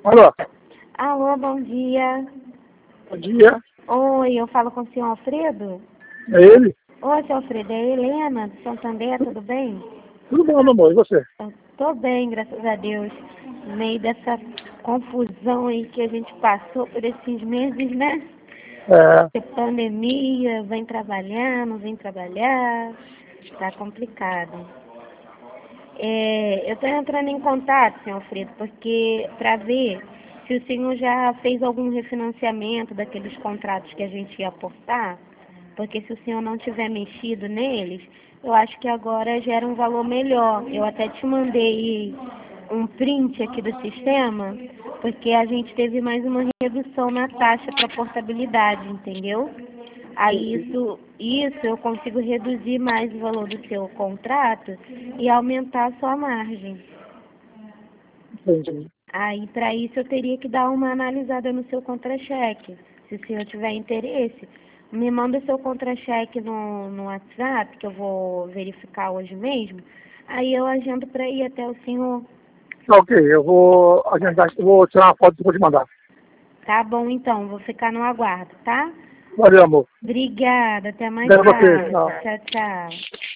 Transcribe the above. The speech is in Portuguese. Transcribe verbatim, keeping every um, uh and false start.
Alô? Alô, bom dia. Bom dia. Oi, eu falo com o senhor Alfredo? É ele? Oi, senhor Alfredo, é a Helena, do Santander, tudo bem? Tudo bom, meu amor, e você? Eu tô bem, graças a Deus. No meio dessa confusão aí que a gente passou por esses meses, né? É, De pandemia, vem trabalhar, não vem trabalhar, tá complicado. É, eu estou entrando em contato, senhor Alfredo, porque para ver se o senhor já fez algum refinanciamento daqueles contratos que a gente ia aportar, porque se o senhor não tiver mexido neles, eu acho que agora gera um valor melhor. Eu até te mandei um print aqui do sistema, porque a gente teve mais uma redução na taxa para portabilidade, entendeu? Aí isso, isso eu consigo reduzir mais o valor do seu contrato e aumentar a sua margem. entendi. Aí para isso eu teria que dar uma analisada no seu contra-cheque, se o senhor tiver interesse. Me manda o seu contra-cheque no, no WhatsApp, que eu vou verificar hoje mesmo. Aí eu agendo para ir até o senhor. Tá, ok, eu vou agendar, eu vou tirar uma foto e vou te mandar. Tá bom então, vou ficar no aguardo, tá? Valeu, amor. Obrigada, até mais Obrigado a você, tarde. tchau. Tchau, tchau.